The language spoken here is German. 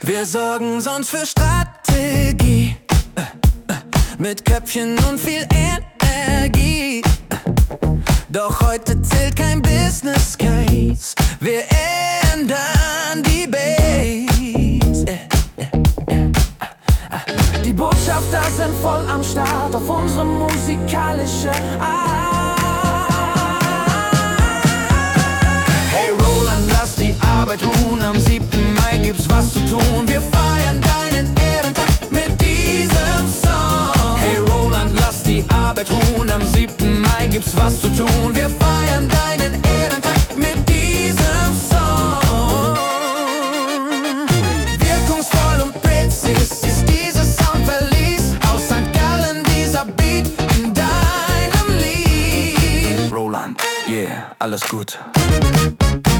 Wir sorgen sonst für Strategie, mit Köpfchen und viel Energie. Doch heute zählt kein Business Case, wir ändern die Base. Die Botschafter sind voll am Start auf unsere musikalische Art. Hey Roland, lass die Arbeit ruhen, am 7. Mai gibt's was zu tun. Wir feiern deinen Ehrentag mit diesem Song. Hey Roland, lass die Arbeit ruhen, am 7. Mai gibt's was zu tun. Wir feiern deinen Ehrentag mit diesem Song. Wirkungsvoll und präzis ist dieses Soundverlies aus St. Gallen, dieser Beat in deinem Lied. Roland, yeah, alles gut.